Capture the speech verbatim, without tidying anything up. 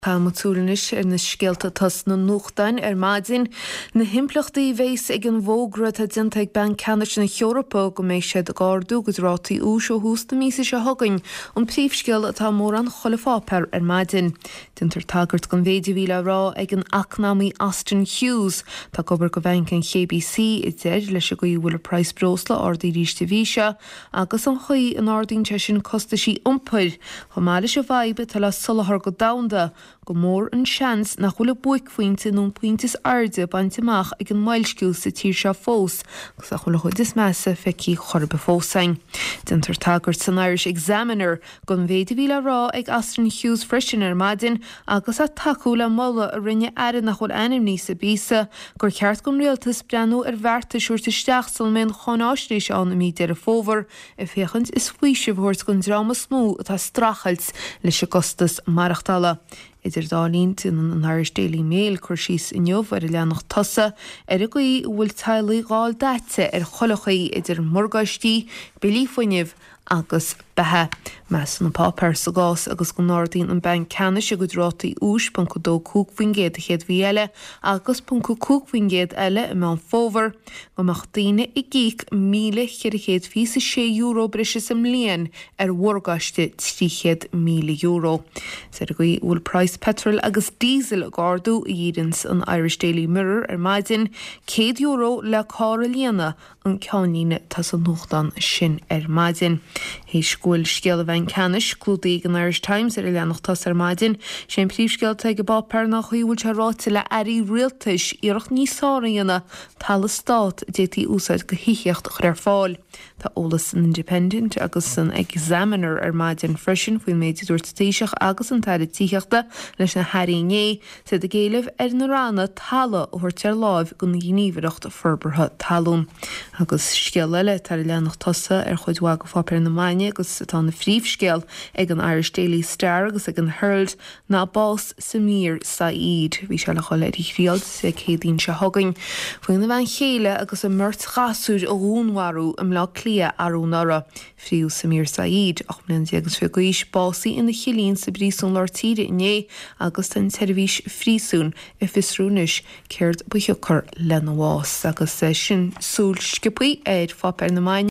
Támútúlanis ar na scialta tas na nuachtain ar maidin na himplachtaí bhéis ag an bhógra tá dinta ag ben ceannair na Eorpa go méid siad a gáardú go rátaí ús ó hús na mísa se thugainn an príomhscial atá mór an cholamhápar ar maidin. Dintar tagart gon bhéidir bhíle rá ag an acnámaí Austin Hughes tá gobar go bhain an K B C i dtéir leis a go bhfuil Price Brosla ordaí ríiste bhíse agus an chuí an ordaín te sin costa sí umpair chomáile se bhaibe tal le sulachar go damda go mór an seans nach chuile buic faointe nó puintas airde bantamach ag an mailsciúil sa tír se fós gus a chuile chuid is measa feicí chorbe fósain. Dintar tagart san Irish Examiner gon bhéidir bhíle rá ag Austin Hughes freisin ar maidin agus a takeú le molla a rinne airan nach chuil anim níos a bísa gur ceart gon rialtas breanú ar bhearta siúirta steachsal men chonáisnéis an mí deir a fóver a féchant is fuise bhórt gon drama smó atá strachelt leis a costas marachtala. Idir dálínt in an Irish Daily Mail chuir síos inniuh ar a leannach tosa ar a goí bhfuil tailaí gáil dáite ar cholachaí idir morgáistí, bilí foiineh agus bethe. Meas na pápar sa gás agus go nádaín an ben ceanna se go rátaí ús pan go dó cúghaingéad a chéad bhí eile agus pan go cúghaingéad eile i meán fóver go meach daoine i gcíic míle chéad fí sa sé euro brise sam líon ar mhórgáiste tríchéad míle euro. Sa a goí bhfuil Price petrol agus diesel a gáardú i dhéanans an Irish Daily Mirror ar maidin céad euro le cára líana an ceanníine tá san nuachtan sin ar maidin. Hés scoil scial a bhain canis clúdaí an Irish Times ar a leannach tas ar maidin sé príomhscial te go bápar nach chuúil se ráte le airí rialtais iarach níos sáraíanana tal stát détí úsáid go hiíocht chuir fáil. Tá ólas an Independent agus an Examiner ar maidin freisin faoin méidir dúirt tíiseach agus an taide tíochta leis na haíné sé de géileh ar na rána talla ó thuirt ar láimh go na gníomhaireacht forbartha talún. Agus scial eile tar a leannach tosa ar chuid go fápar na maine agus tá na phríomhscial ag an Irish Daily Star agus ag an Herald ná bás Samir Said. Bhí se le choile ríchríalt sé chéadín se thugainn. Faoin na bhain chéile agus an mirt gasúr ó húnharú am lá clia arúnara. Fríú Samir Said ach mlin agus fé gois básaí ina chilín sa brísún láirtíre inné agus den servís frísún i fisrúnis céirt buiceachar lena bhás agus sin súl scipuí éid fápar na maine